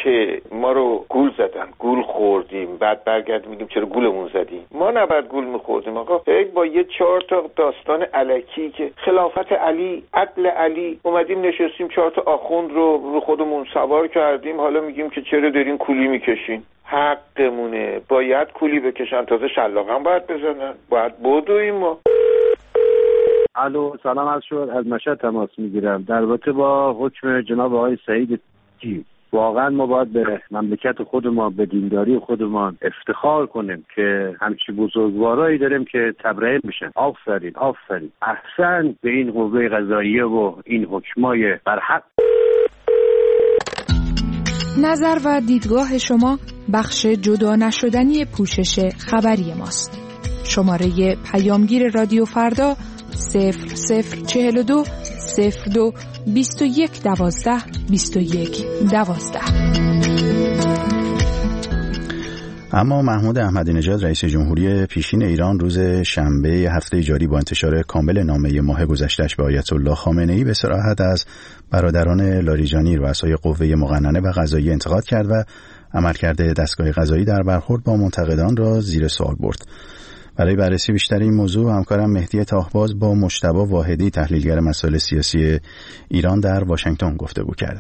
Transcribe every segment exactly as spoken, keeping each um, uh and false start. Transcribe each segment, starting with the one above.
که ما رو گول زدن، گول خوردیم، بعد برگردیم میگیم چرا گولمون زدیم. ما نباید گول میخوردیم آقا. با یه چهار تا داستان الکی که خلافت علی، عدل علی، اومدیم نشستیم چهار تا آخوند رو رو خودمون سوار کردیم، حالا میگیم که چرا دارین کولی میکشین. حقمونه، باید کولی بکشن، تازه شلاقم باید بزنن، باید بدویم. ما الو سلام، از شد از مشهد تماس میگیرم در رابطه با حکم جناب آقای سعید جی. واقعا ما باید به مملکت خودمان، به دینداری خودمان افتخار کنیم که همچی بزرگوارایی داریم که تبرئه میشن. آفرین آفرین، احسن به این قوه قضاییه و این حکمای برحق. نظر و دیدگاه شما بخش جدا نشدنی پوشش خبری ماست. شماره پیامگیر رادیو فردا صفر صفر چهل و دو صفر دو بیست و یک دوازده بیست و یک دوازده. اما محمود احمدی نژاد رئیس جمهوری پیشین ایران روز شنبه هفته جاری با انتشار کامل نامه ماه گذشته‌اش به آیت الله خامنه‌ای به صراحت از برادران لاریجانی رؤسای قوه مقننه و قضاییه انتقاد کرد و عملکرد دستگاه قضایی در برخورد با منتقدان را زیر سوال برد. برای بررسی بیشتر این موضوع همکارم مهدی طاهباز با مجتبی واحدی تحلیلگر مسائل سیاسی ایران در واشنگتن گفتگو کرده.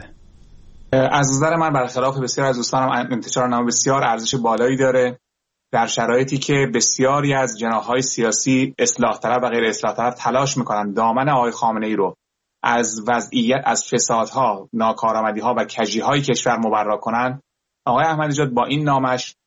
از نظر من برخلاف بسیار از دوستانم انتشار نامه بسیار ارزش بالایی داره در شرایطی که بسیاری از جناح‌های سیاسی اصلاح طلب و غیر اصلاح طلب تلاش میکنن دامن آقای خامنه‌ای رو از وضعیت، از فسادها، ناکارآمدی‌ها و کجی‌های کشور مبرا کنن. آقای احمدی نژاد با این نامش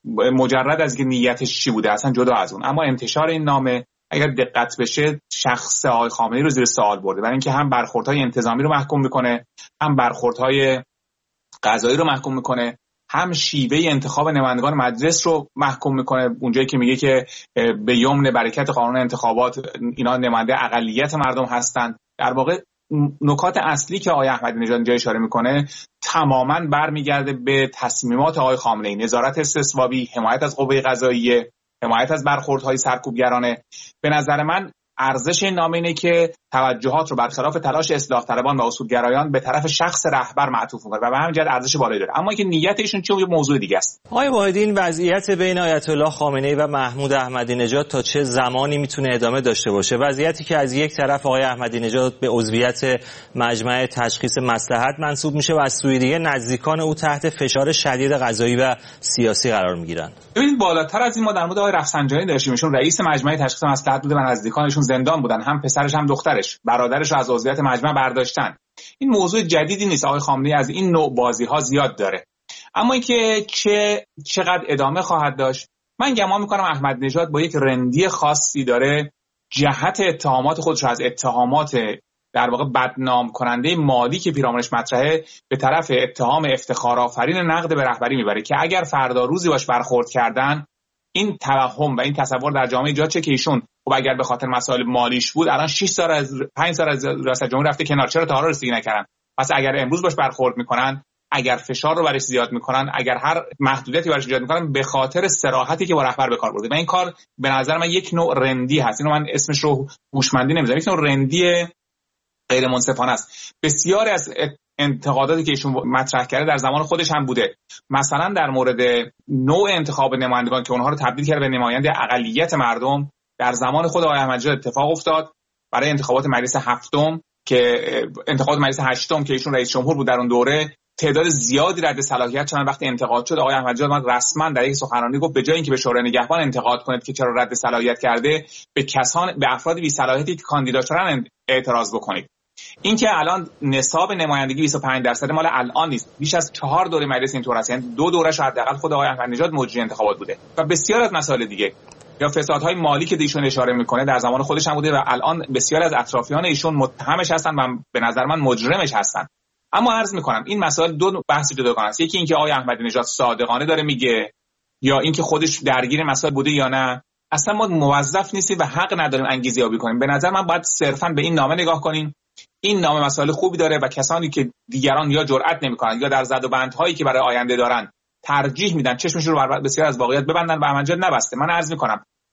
مجرد از اینکه نیتش چی بوده اصلا جدا از اون، اما انتشار این نامه اگر دقت بشه شخص آقای خامنه‌ای رو زیر سوال برده، برای اینکه هم برخوردهای انتظامی رو محکوم میکنه، هم برخوردهای قضایی رو محکوم میکنه، هم شیوه انتخاب نمایندگان مجلس رو محکوم میکنه. اونجایی که میگه که به یمن برکت قانون انتخابات اینا نماینده اقلیت مردم هستن. در واقع نکات اصلی که آقای احمدی نژاد اینجا اشاره میکنه تماماً برمیگرده به تصمیمات آقای خامنه‌ای، نظارت استثوابی، حمایت از قوه قضاییه، حمایت از برخوردهای سرکوبگرانه. به نظر من ارزش این نامه اینه که توجهات رو برخلاف تلاش اصلاح طلبان و اصولگرایان به طرف شخص رهبر معطوف می‌کنه و به همین جهت ارزش بالایی داره. اما اینکه نیت ایشون چه موضوع دیگه است. آقای واحدی، این وضعیت بین آیت الله خامنه‌ای و محمود احمدی نژاد تا چه زمانی میتونه ادامه داشته باشه؟ وضعیتی که از یک طرف آقای احمدی نژاد به عضویت مجمع تشخیص مصلحت منسوب میشه و از سوی دیگه نزدیکان او تحت فشار شدید قضایی و سیاسی قرار میگیرن. ببینید بالاتر از این ما در مورد آقای رفسنجانی داشتیم، ایشون رئیس مجمع تشخیص مصلحت بوده و نزدیکانشون زندان بودن، هم پسرش هم دخترش، برادرش رو از عضویت مجمع برداشتن. این موضوع جدیدی نیست. آقای خامنه‌ای از این نوع بازی‌ها زیاد داره. اما اینکه چه چقدر ادامه خواهد داشت، من گمان می‌کنم احمدی نژاد با یک رندی خاصی داره جهت اتهامات خودش از اتهامات در واقع بدنام کننده مالی که پیرامونش مطرحه به طرف اتهام افتخارآفرین نقد به رهبری میبره که اگر فردا روزی باش برخورد کردن این توهم و این تصور در جامعه ایجاد چه که ایشون خب اگر به خاطر مسائل مالیش بود الان شش سال از پنج سال از ریاست جمهوری رفته کنار، چرا تا حالا رسیدگی نکردن؟ پس اگر امروز باش برخورد میکنن، اگر فشار رو برش زیاد میکنن، اگر هر محدودیتی برش زیاد میکنن، به خاطر صراحتی که با رهبر به کار برده و این کار به نظر من یک نوع رندی هست. اینو من اسمش رو هوشمندی نمیذارم، یک نوع رندی غیر منصفانه است. بسیاری از انتقاداتی که ایشون مطرح کرده در زمان خودش هم بوده، مثلا در مورد نوع انتخاب نمایندگان که اونها رو تبدیل کرده به نماینده اقلیت مردم. در زمان خود آقای احمدی نژاد اتفاق افتاد برای انتخابات مجلس هفتم که انتخابات مجلس هشتم که ایشون رئیس جمهور بود در اون دوره، تعداد زیادی رد صلاحیت شدن. وقتی انتقاد شد آقای احمدی نژاد رسما در یک سخنرانی گفت به جای اینکه به شورای نگهبان انتقاد کنید که چرا رد صلاحیت کرده، به کسان به افراد بی صلاحیتی که کاندیدا شدن اعتراض بکنید. این که الان نصاب نمایندگی بیست و پنج درصد مال الان نیست، بیش از چهار دوره مجلس اینطور است، یعنی دو دورش حداقل خود آقای احمدی نژاد مجری انتخابات بوده و بسیار از مسائل دیگه یا فسادهای مالی که ایشون اشاره میکنه در زمان خودش هم بوده و الان بسیار از اطرافیان ایشون متهمش هستن و به نظر من مجرمش هستن. اما عرض میکنم این مسائل دو بحث جداگانه است. یکی اینکه آقای احمدی نژاد صادقانه داره میگه یا اینکه خودش درگیر مسائل بوده یا نه. اصلا ما موظف نیستیم و حق نداریم انگیزه یابی کنیم. به نظر من باید صرفا به این نامه نگاه کنیم. این نامه مسائل خوبی داره و کسانی که دیگران یا جرئت نمیکنن یا در زد و بندهایی که برای آینده دارن ترجیح میدن چشمشون رو بر بسیار از واقعیت ببندن و احمدی نژاد نبسته. من عرض میکنم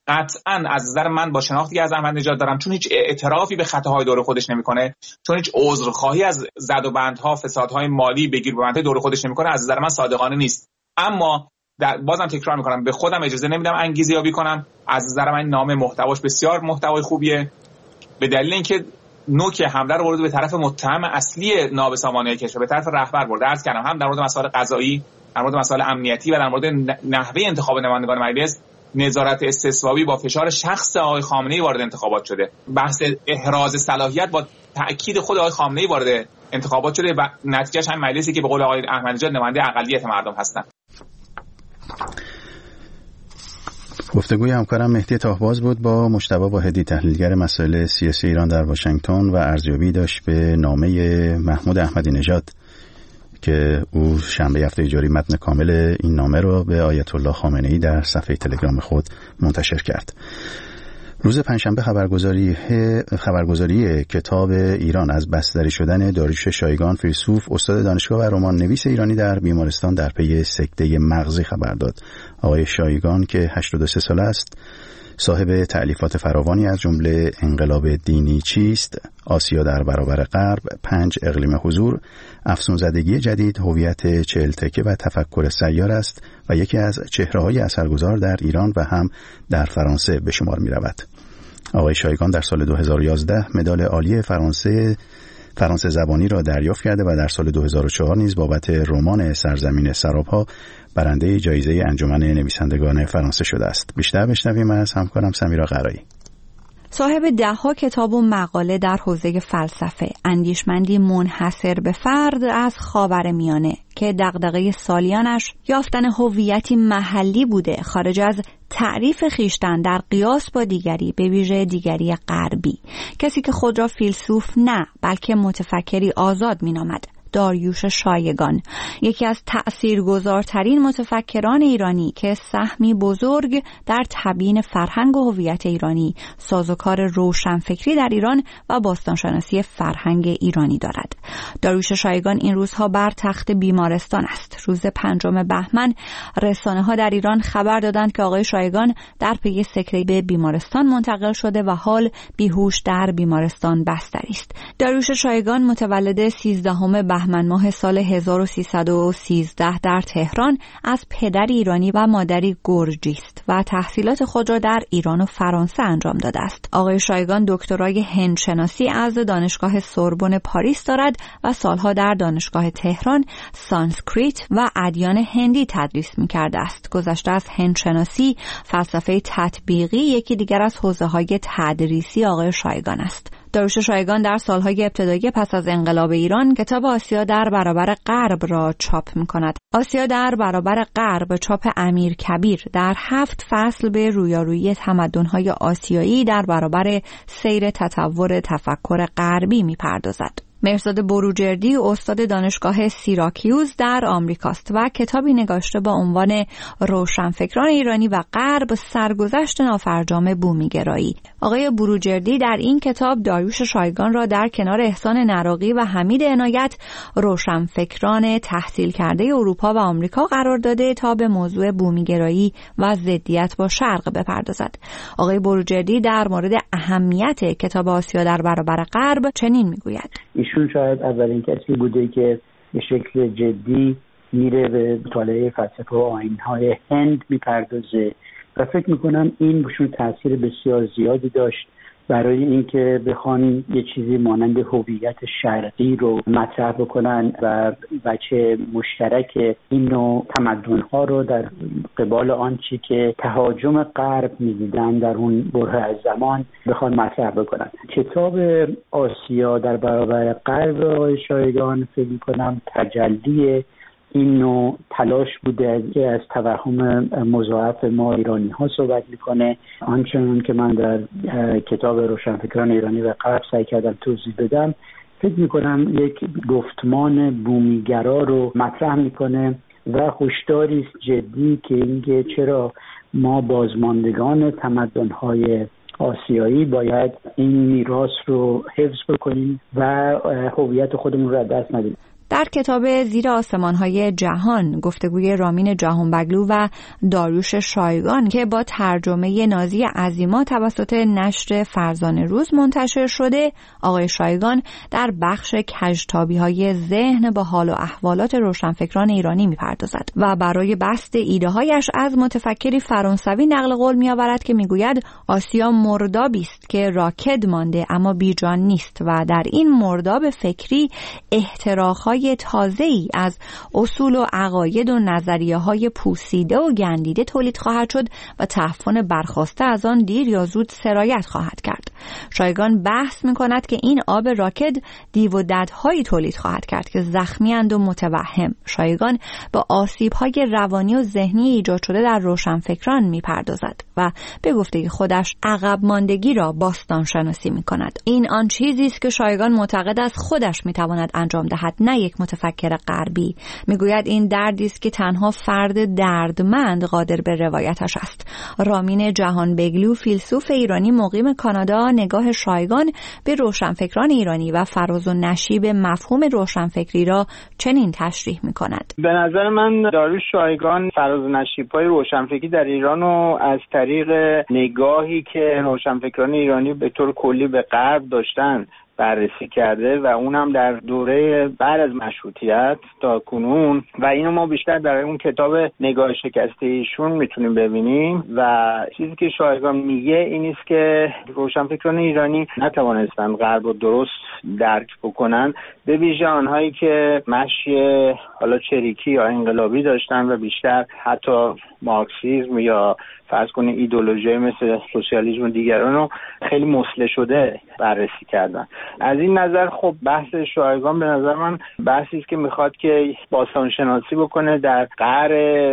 قطعاً از نظر من با شناختی که از احمدی نژاد دارم، چون هیچ اعترافی به خطاهای دور خودش نمیکنه، چون هیچ عذرخواهی از زد و بندها، فسادهای مالی بگیر ببندهای دور خودش نمیکنه، از نظر من صادقانه نیست. اما در بازم تکرار میکنم، به خودم اجازه نمیدم انگیزیابی کنم. از نظر من نامه محتواش بسیار محتوای خوبیه، به دلیل اینکه نوک حمله رو برده به طرف متهم اصلی نابسامانی کشور، به طرف رهبر برده. عرض کردم هم در مورد مسائل قضایی، در مورد مسائل امنیتی و در مورد نحوه انتخاب نمایندگان مجلس، نظارت استصوابی با فشار شخص آقای خامنه‌ای وارد انتخابات شده. بحث احراز صلاحیت با تأکید خود آقای خامنه‌ای وارد انتخابات شده و نتیجهش هم مجلسی که به قول آقای احمدی نژاد نماینده اقلیت مردم هستند. گفتگوی همکارم مهدی تاهباز بود با مجتبی واحدی، تحلیلگر مسائل سیاسی ایران در واشنگتن، و ارزیابی داشت به نامه محمود احمدی نژاد که او شنبه هفته جاری متن کامل این نامه رو به آیت الله خامنه‌ای در صفحه تلگرام خود منتشر کرد. روز پنجشنبه خبرگزاری خبرگزاری کتاب ایران از بستری شدن داریوش شایگان فیلسوف، استاد دانشگاه و رمان نویس ایرانی در بیمارستان در پی سکته مغزی خبر داد. آقای شایگان که هشتاد و سه ساله است، صاحب تألیفات فراوانی از جمله انقلاب دینی چیست، آسیا در برابر غرب، پنج اقلیم حضور، افسونزدگی جدید، هویت چهل تکه و تفکر سیار است و یکی از چهره‌های اثرگذار در ایران و هم در فرانسه به شمار می‌رود. آقای شایگان در سال دو هزار و یازده مدال عالی فرانسه فرانسه زبانی را دریافت کرده و در سال دو هزار و چهار نیز بابت رمان سرزمین سراب‌ها برنده جایزه انجمن نویسندگان فرانسه شده است. بیشتر بشنویم از همکارم سمیرا قرایی. صاحب ده‌ها کتاب و مقاله در حوزه فلسفه، اندیشمندی منحصر به فرد از خاورمیانه که دغدغه سالیانش یافتن هویتی محلی بوده خارج از تعریف خیشتن در قیاس با دیگری، به ویژه دیگری غربی. کسی که خود را فیلسوف نه بلکه متفکری آزاد می‌نامد، داریوش شایگان، یکی از تأثیرگذارترین متفکران ایرانی که سهمی بزرگ در تبیین فرهنگ و هویت ایرانی، سازوکار روشنفکری در ایران و باستانشناسی فرهنگ ایرانی دارد. داریوش شایگان این روزها بر تخت بیمارستان است. روز پنجم بهمن رسانه‌ها در ایران خبر دادند که آقای شایگان در پی سکته به بیمارستان منتقل شده و حال بیهوش در بیمارستان بستری است. داریوش شایگان متولد سیزدهم بهمن ماه سال هزار و سیصد و سیزده در تهران از پدری ایرانی و مادری گرجی است و تحصیلات خود را در ایران و فرانسه انجام داده است. آقای شایگان دکترای هندشناسی از دانشگاه سوربن پاریس دارد و سالها در دانشگاه تهران سانسکریت و ادیان هندی تدریس می‌کرده است. گذشته از هندشناسی، فلسفه تطبیقی یکی دیگر از حوزه‌های تدریسی آقای شایگان است. داریوش شایگان در سالهای ابتدایی پس از انقلاب ایران کتاب آسیا در برابر غرب را چاپ می‌کند. آسیا در برابر غرب چاپ امیر کبیر در هفت فصل به رویارویی تمدن‌های آسیایی در برابر سیر تطور تفکر غربی می‌پردازد. مهرزاد بروجردی استاد دانشگاه سیراکیوز در آمریکاست و کتابی نگاشته با عنوان روشنفکران ایرانی و غرب، سرگذشت نافرجام بومیگرایی. آقای بروجردی در این کتاب داریوش شایگان را در کنار احسان نراقی و حمید عنایت روشنفکران تحصیل کرده اروپا و آمریکا قرار داده تا به موضوع بومیگرایی و ضدیت با شرق بپردازد. آقای بروجردی در مورد اهمیت کتاب آسیا در برابر غرب چنین میگوید: ایشون شاید اولین کسی بوده که به شکل جدی میره به مطالعه فلسفه و آیین‌های هند میپردازه و فکر میکنم این بهشون تاثیر بسیار زیادی داشت برای اینکه بخوان یه چیزی مانند هویت شرقی رو مطرح بکنن و بچه مشترک این نوع تمدن‌ها رو در قبال آنچه که تهاجم غرب می‌دیدن در اون بره از زمان بخوان مطرح بکنن. کتاب آسیا در برابر غرب آقای شایگان فکر می‌کنم تجلی این نوع تلاش بوده که از توهم مضاعف ما ایرانی ها صحبت میکنه. آنچنان که من در کتاب روشنفکران ایرانی و غرب سعی کردم توضیح بدم، فکر میکنم یک گفتمان بومیگرا رو مطرح میکنه و هشداری است جدی که اینکه چرا ما بازماندگان تمدن‌های آسیایی باید این میراث رو حفظ بکنیم و هویت خودمون رو از دست ندیم. در کتاب زیر آسمان‌های جهان گفتگوی رامین جهانبگلو و داریوش شایگان که با ترجمه نازی عظیما توسط نشر فرزانه روز منتشر شده، آقای شایگان در بخش کژتابی‌های ذهن با حال و احوالات روشنفکران ایرانی می‌پردازد و برای بسط ایده‌هایش از متفکری فرانسوی نقل قول می‌آورد که می‌گوید آسیا مردابی است که راکد مانده اما بیجان نیست و در این مرداب فکری احتراق‌های تازه‌ای از اصول و عقاید و نظریه‌های پوسیده و گندیده تولید خواهد شد و تعفن برخاسته از آن دیر یا زود سرایت خواهد کرد. شایگان بحث می‌کند که این آب راکد دیو و ددهایی تولید خواهد کرد که زخمی‌اند و متوهم. شایگان با آسیب‌های روانی و ذهنی ایجاد شده در روشنفکران می‌پردازد و به گفته خودش عقب ماندگی را باستان شناسی می‌کند. این آن چیزی است که شایگان معتقد است خودش می‌تواند انجام دهد، نه یک متفکر غربی. می‌گوید این دردی است که تنها فرد دردمند قادر به روایتش است. رامین جهانبگلو فیلسوف ایرانی مقیم کانادا نگاه شایگان به روشنفکران ایرانی و فراز و نشیب مفهوم روشنفکری را چنین تشریح می‌کند. به نظر من داریوش شایگان فراز و نشیب‌های روشنفکری در ایران رو از طریق نگاهی که روشنفکران ایرانی به طور کلی به غرب داشتن بررسی کرده و اونم در دوره بعد از مشروطیت تا کنون و اینو ما بیشتر در اون کتاب نگاه شکسته ایشون میتونیم ببینیم و چیزی که شایگان میگه این است که روشنفکران ایرانی نتوانستن غرب رو درست درک بکنن، به ویژه آنهایی که مشی حالا چریکی یا انقلابی داشتن و بیشتر حتی مارکسیسم یا فرض کنید ایدئولوژی مثل سوسیالیسم و دیگران رو خیلی مسله شده بررسی کردن. از این نظر خب بحث شایگان به نظر من بحثی است که میخواد که باستان شناسی بکنه در قعر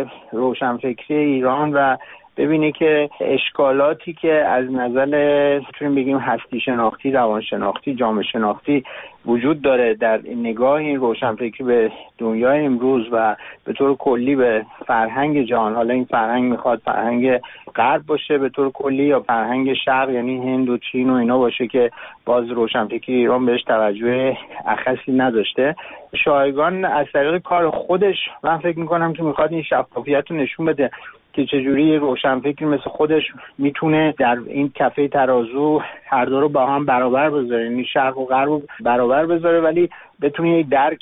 روشنفکری ایران و ببینی که اشکالاتی که از نظر میتونیم بگیم هستی شناختی، روان شناختی، جامعه شناختی وجود داره در نگاه این روشنفکری به دنیای امروز و به طور کلی به فرهنگ جهان. حالا این فرهنگ میخواد فرهنگ غرب باشه به طور کلی یا فرهنگ شرق یعنی هند و چین و اینا باشه که باز روشنفکری ایران بهش توجه اخصی نداشته. شایگان از طریق کار خودش من فکر میکنم که میخواد این شفافیت رو نشون بده که چجوری روشنفکر مثل خودش میتونه در این کفه ترازو هر دو رو با هم برابر بذاره، یعنی شرق و غرب رو برابر بذاره ولی بتونه یک درک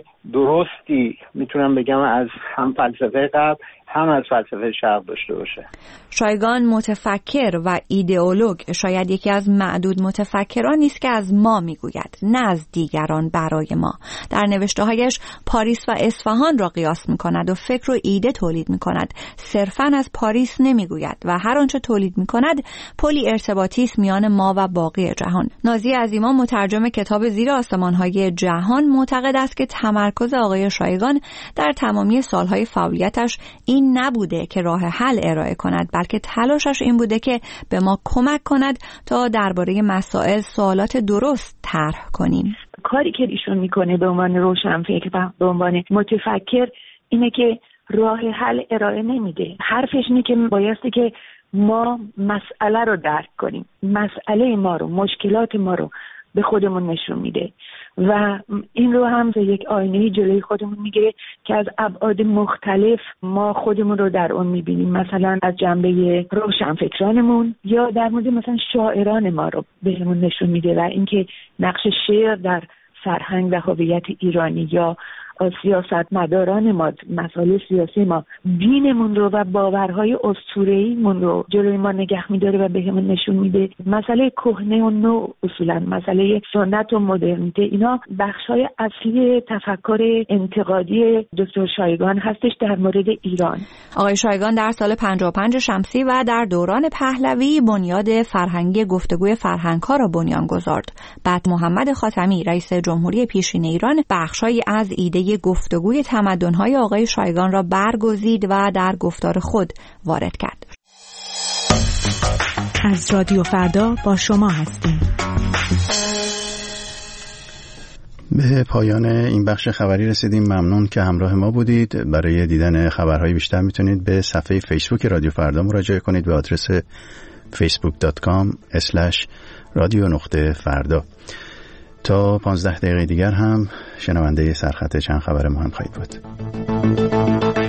درستی میتونم بگم از هم فلسفه غرب هم از فلسفه شرق داشته باشه. شایگان متفکر و ایدئولوگ شاید یکی از معدود متفکرانی است که از ما میگوید نه از دیگران برای ما. در نوشته‌هایش پاریس و اصفهان را قیاس میکند و فکر و ایده تولید میکند. صرفاً از پاریس نمیگوید و هر آنچه تولید میکند پلی ارتباطی است میان ما و باقی جهان. نازی عظیما مترجم کتاب زیر آسمان‌های جهان معتقد است که تمرکز آقای شایگان در تمامی سالهای فعالیتش این نبوده که راه حل ارائه کند، بلکه تلاشش این بوده که به ما کمک کند تا درباره مسائل سوالات درست طرح کنیم. کاری که ایشون میکنه به عنوان روشنفکر و به عنوان متفکر اینه که راه حل ارائه نمیده. حرفش اینه که بایستی که ما مسئله رو درک کنیم، مسئله ما رو، مشکلات ما رو به خودمون نشون میده و این رو هم به یک آینه جلوی خودمون میگیره که از ابعاد مختلف ما خودمون رو در اون میبینیم، مثلا از جنبه روشنفکرانمون یا در مورد مثلا شاعران ما رو بهمون نشون میده و اینکه نقش شعر در فرهنگ و هویت ایرانی یا سیاستمداران ما، مسائل سیاسی ما، دینمون رو و باورهای اسطوره‌ایمون رو جلوی ما نگه می‌داره و بهمون نشون میده. مسئله کهنه و نو اصولا مسئله سنت و مدرنیته اینا بخش‌های اصلی تفکر انتقادی دکتر شایگان هستش در مورد ایران. آقای شایگان در سال پنجاه و پنج شمسی و در دوران پهلوی بنیاد فرهنگی گفتگوی فرهنگ‌ها را بنیان گذارد. بعد محمد خاتمی رئیس جمهوری پیشین ایران بخش‌هایی از ایده گفتگوی تمدن‌های آقای شایگان را برگزید و در گفتار خود وارد کرد. از رادیو فردا با شما هستیم. به پایان این بخش خبری رسیدیم. ممنون که همراه ما بودید. برای دیدن خبرهای بیشتر میتونید به صفحه فیسبوک رادیو فردا مراجعه کنید به آدرس facebook dot com slash رادیو نقطه فردا. تا پانزده دقیقه دیگر هم شنونده سرخط چند خبر مهم خواهید بود.